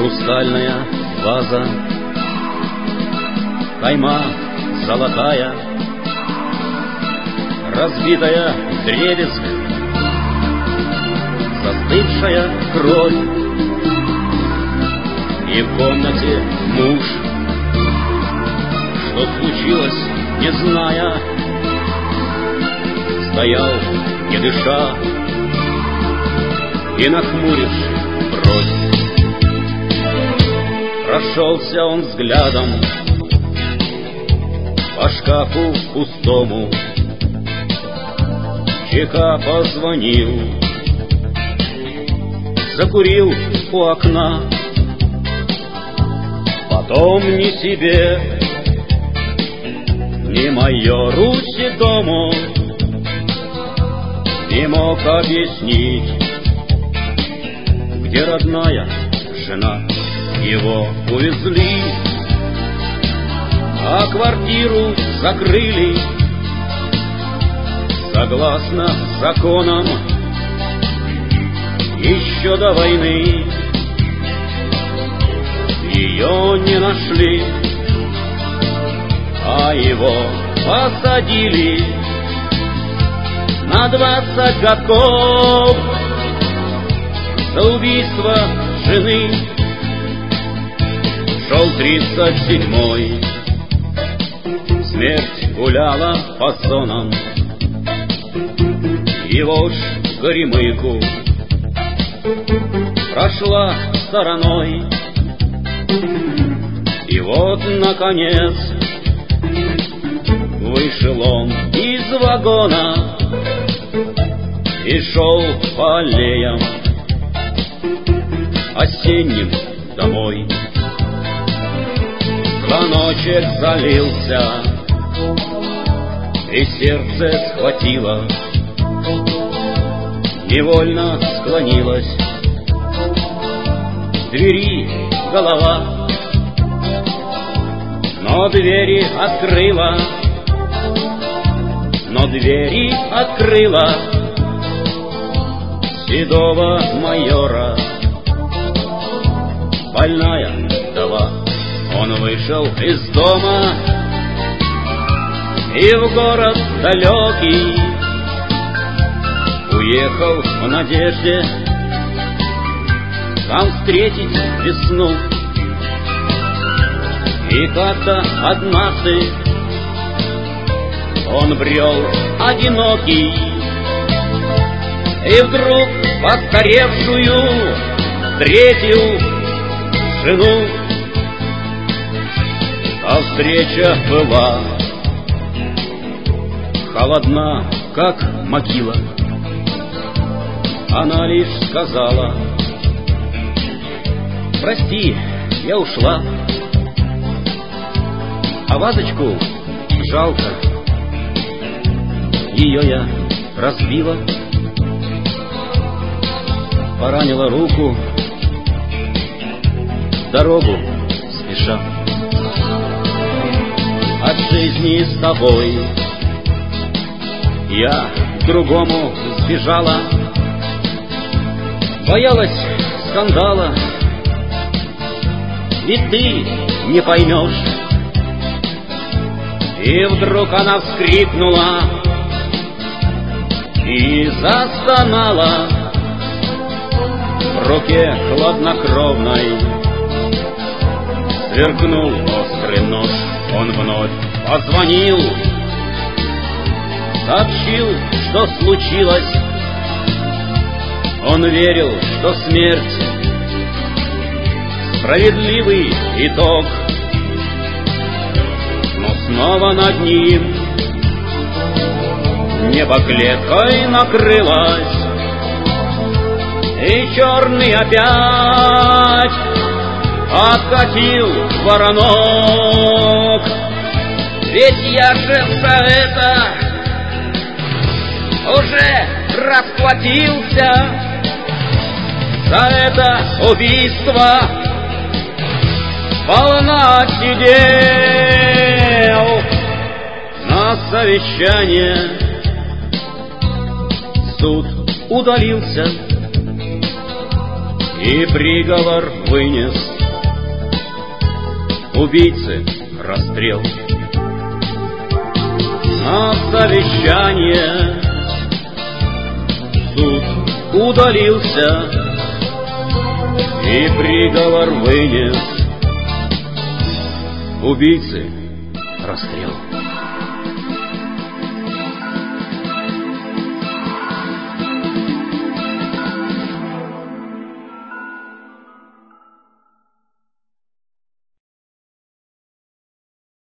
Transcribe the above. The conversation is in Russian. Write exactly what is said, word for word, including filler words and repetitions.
хрустальная ваза, кайма золотая, разбитая вдребезг, застывшая кровь. И в комнате муж, что случилось, не зная, стоял, не дыша, и нахмуришь бровь. Прошелся он взглядом по шкафу пустому, ЧК позвонил, закурил у окна. Потом ни себе, ни майору седому не мог объяснить, где родная жена. Его увезли, а квартиру закрыли согласно законам еще до войны. Ее не нашли, а его посадили на двадцать годков за убийство жены. Шел тридцать седьмой, смерть гуляла по зонам, его ж Горемыку прошла стороной. И вот, наконец, вышел он из вагона и шел по аллеям осенним домой. Звоночек залился, и сердце схватило, невольно склонилось к двери голова. Но двери открыла, но двери открыла седого майора больная вдова. Он вышел из дома и в город далекий уехал в надежде там встретить весну. И как-то однажды он брел одинокий, и вдруг постаревшую встретил жену. А встреча была холодна, как могила. Она лишь сказала: прости, я ушла. А вазочку жалко, ее я разбила, поранила руку, в дорогу спеша. От жизни с тобой я к другому сбежала, боялась скандала, ведь ты не поймешь. И вдруг она вскрикнула и застонала. В руке хладнокровной сверкнул острый нож. Он вновь позвонил, сообщил, что случилось. Он верил, что смерть — справедливый итог. Снова над ним небо клеткой накрылось, и черный опять откатил воронок. Ведь я же за это уже расплатился, за это убийство сполна сидел. На совещание суд удалился и приговор вынес убийцы расстрел. На совещание суд удалился и приговор вынес: убийцы расстрел.